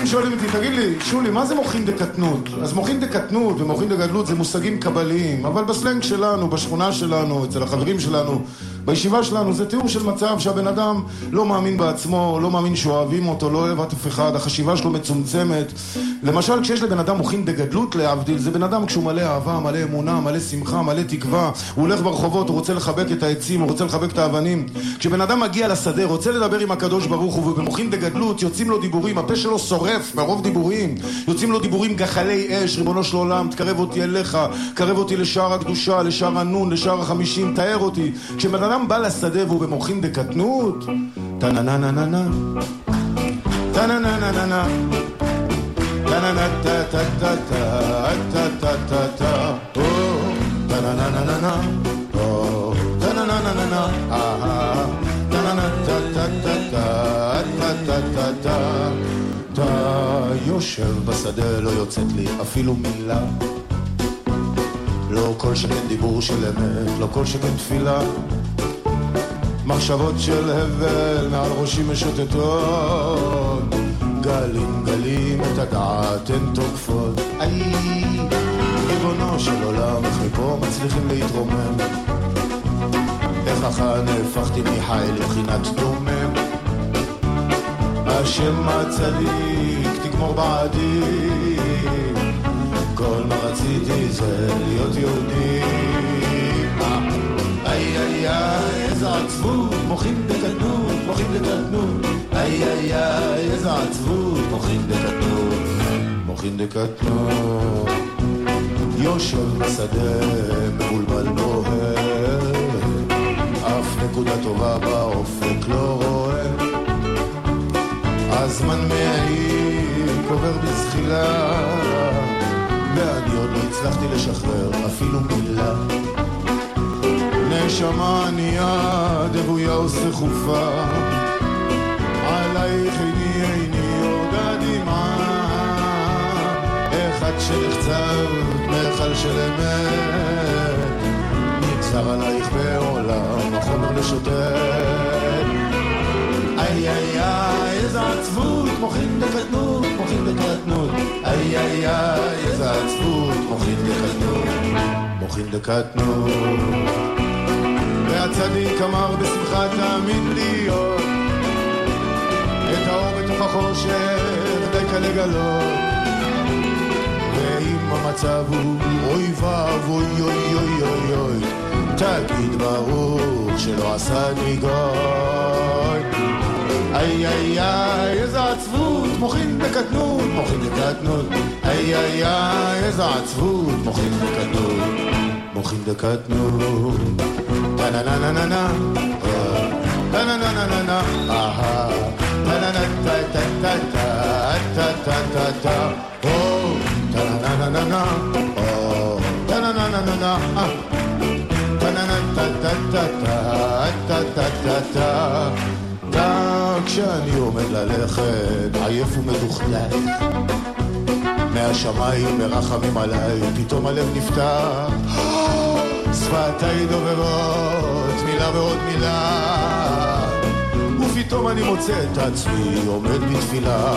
אנשים שואלים אותי, תגיד לי, שולי, מה זה מוחין דקטנות? אז מוחין דקטנות ומוחין דגדלות זה מושגים קבליים, אבל בסלנג שלנו, בשכונה שלנו, אצל החברים שלנו, בישיבה שלנו, זה תיאור של מצב שהבן אדם לא מאמין בעצמו, לא מאמין שאוהבים אותו, לא אוהב אף אחד, החשיבה שלו מצומצמת. למשל, כשיש לבן אדם מוחין דגדלות להבדיל, זה בן אדם כשהוא מלא אהבה, מלא אמונה, מלא שמחה, מלא תקווה, הוא הולך ברחובות, הוא רוצה לחבק את העצים, הוא רוצה לחבק את האבנים. כשבן אדם מגיע לשדה, רוצה לדבר עם הקדוש ברוך הוא, ובמוחין דגדלות יוצאים לו דיבורים, הפה שלו שורף מרוב דיבורים, יוצאים לו דיבורים גחלי אש, ריבונו של עולם, תקרב אותי אליך, קרב אותי לשער הקדושה, לשער הנון, לשער ה50, תאר אותי. כשבן אדם בא לשדה והוא במוחין דקטנות, טה-נה-נה-נה-נה, טה-נה-נה-נה-נה, טה-נה-נה-טה-טה-טה-טה-טה-טה-טה, טה-נה-נה-נה-נה, טה-נה-נה-נה-נה, טה-נה-נה-טה-טה-טה-טה-טה-טה. אתה יושב בשדה, לא יוצאת לי אפילו מילה, לא כל שכן דיבור של אמת, לא כל שכן תפילה, מחשבות של הבל מעל ראשי משוטטות, גלים גלים את הדעת הן תוקפות. איי, ריבונו של עולם, איך מפה מצליחים להתרומם, איך אחר נהפכתי מחיל לבחינת דומם, השם הצדיק תגמור בעדי, כל מה רציתי זה להיות יהודי. איי איי איי איזה עצבות, מוחין דקטנות, מוחין דקטנות, איי איי איי איזה עצבות, מוחין דקטנות, מוחין דקטנות. יושב בשדה מבולבל בוהר, אף נקודה טובה באופק לא רואה, הזמן מעיק עובר בזחילה, ואני עוד לא הצלחתי לשחרר אפילו מילה. נשמה ענייה, דבויה וסחופה, עלייך עיני יורדה דמעה, אחד שנחצב מרחל של אמת, נגזר עלייך בעולם החומר לשוטט. איי איי איי איזה עצבות, מוחין דקטנות, מוחין דקטנות, איי איי איי איזה עצבות, מוחין דקטנות, מוחין דקטנות. והצדיק אמר בשמחה תאמין להיות, את האור בתוך החושך די קל לגלות, ואם המצב הוא אוי ואבוי אוי אוי אוי אוי, תגיד ברוך שלא עשני גוי. איי איי איי איזה עצבות, מוחין דקטנות, מוחין דקטנות, איי איי איי איזה עצבות, מוחין דקטנות, מוחין דקטנות. טה-נה-נה-נה-נה, טה-נה-נה-נה-נה, טה-נה-נה-טה-טה-טה-טה-טה-טה-טה, טה-נה-נה-נה-נה, טה-נה-נה-נה-נה, טה-נה-נה-טה-טה-טה-טה-טה-טה. כשאני עומד ללכת עייף ומדוכדך, מהשמיים מרחמים עליי, פתאום הלב נפתח, שפתיי דוברות מילה ועוד מילה, ופתאום אני מוצא את עצמי עומד בתפילה.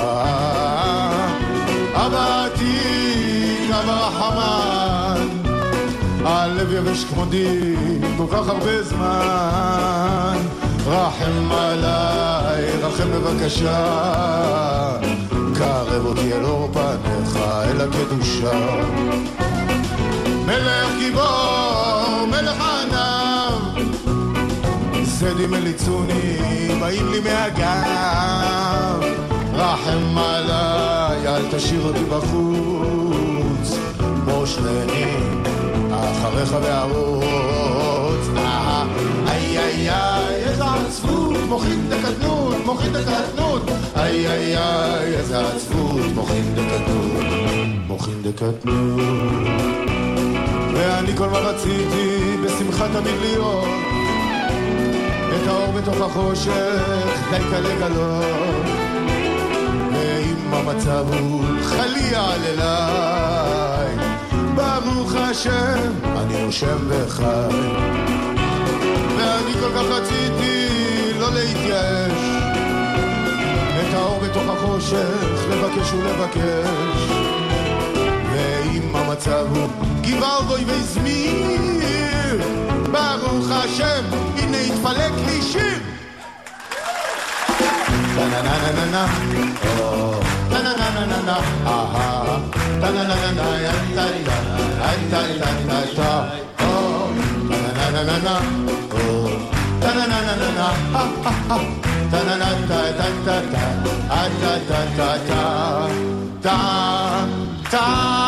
אבא עתיק, אבא חמן, הלב יבש כמודי כל כך הרבה זמן, רחם עליי, רחם בבקשה, קרב אותי אל אור פניך, אל הקדושה. מלך גיבור, מלך ענב, זדים מליצוני, באים לי מהגב, רחם עליי, אל תשאיר אותי בחוץ, מושלני, אחריך והרוץ. איי איי איי איזה עצבות, מוחין דקטנות, מוחין דקטנות, איי איי איי איזה עצבות, מוחין דקטנות, מוחין דקטנות. ואני כל מה רציתי בשמחה תמיד להיות, את האור בתוך החושך די קל לגלות, ואם המצב הוא חליל אליי, ברוך השם אני נושם וחי. ואני כל כך רציתי לא להתייאש, את האור בתוך החושך, לבקש ולבקש. ואם המצב הוא גבער גוי וזמיר, ברוך השם, הנה התפלק לי שיר. טה-נה-נה-נה-נה, טה-נה-נה-נה-נה, אהה, טה-נה-נה-נה-נה, טה-נה-נה-נה-נה, טה-נה-נה-נה-נה, טה-נה-נה-נה-נה, טה-נה-נה-נה-נה-נה, טה-נה-נה-נה-נה,